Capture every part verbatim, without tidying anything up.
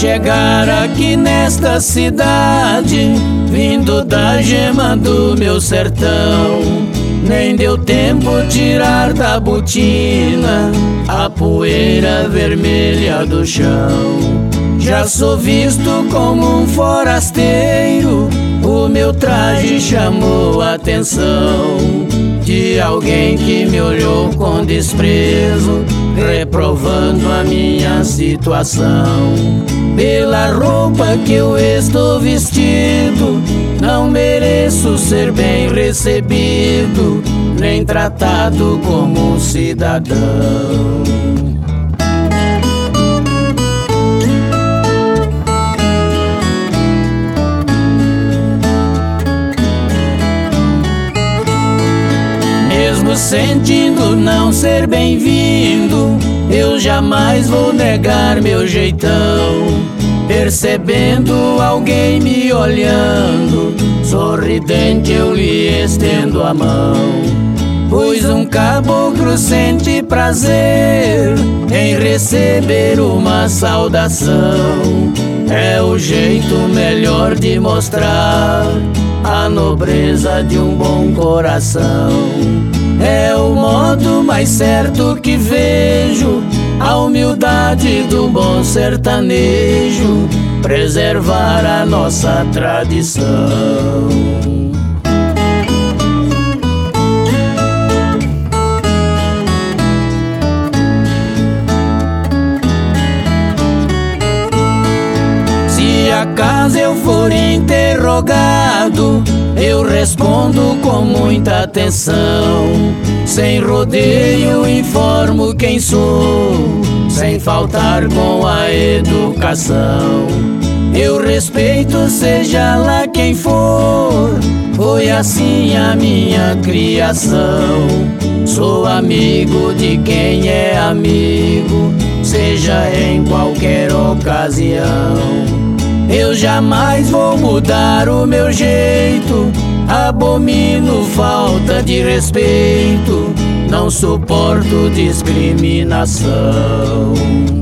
chegar aqui nesta cidade, vindo da gema do meu sertão, nem deu tempo tirar da botina a poeira vermelha do chão. Já sou visto como um forasteiro, o meu traje chamou a atenção de alguém que me olhou com desprezo, reprovando a minha situação. Pela roupa que eu estou vestido, não mereço ser bem recebido, nem tratado como um cidadão. Mesmo sentindo não ser bem-vindo, eu jamais vou negar meu jeitão. Percebendo alguém me olhando, sorridente eu lhe estendo a mão, pois um caboclo sente prazer em receber uma saudação. É o jeito melhor de mostrar a nobreza de um bom coração. É o modo mais certo que vejo a humildade do bom sertanejo preservar a nossa tradição. Se acaso eu for interrogado, eu respondo com muita atenção. Sem rodeio informo quem sou, sem faltar com a educação. Eu respeito seja lá quem for, foi assim a minha criação. Sou amigo de quem é amigo, seja em qualquer ocasião. Eu jamais vou mudar o meu jeito, abomino falta de respeito, não suporto discriminação.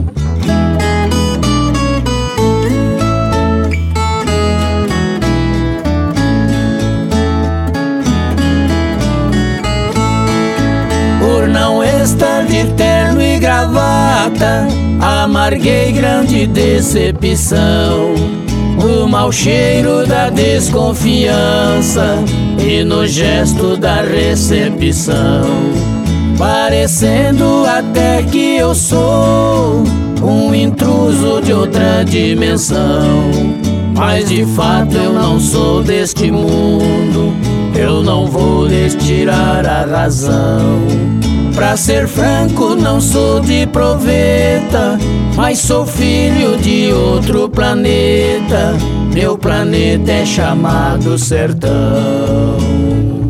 Por não estar de terno e gravata, amarguei grande decepção. O mau cheiro da desconfiança e no gesto da recepção, parecendo até que eu sou um intruso de outra dimensão. Mas de fato eu não sou deste mundo, eu não vou lhes tirar a razão. Pra ser franco, não sou de proveta, mas sou filho de outro planeta. Meu planeta é chamado sertão.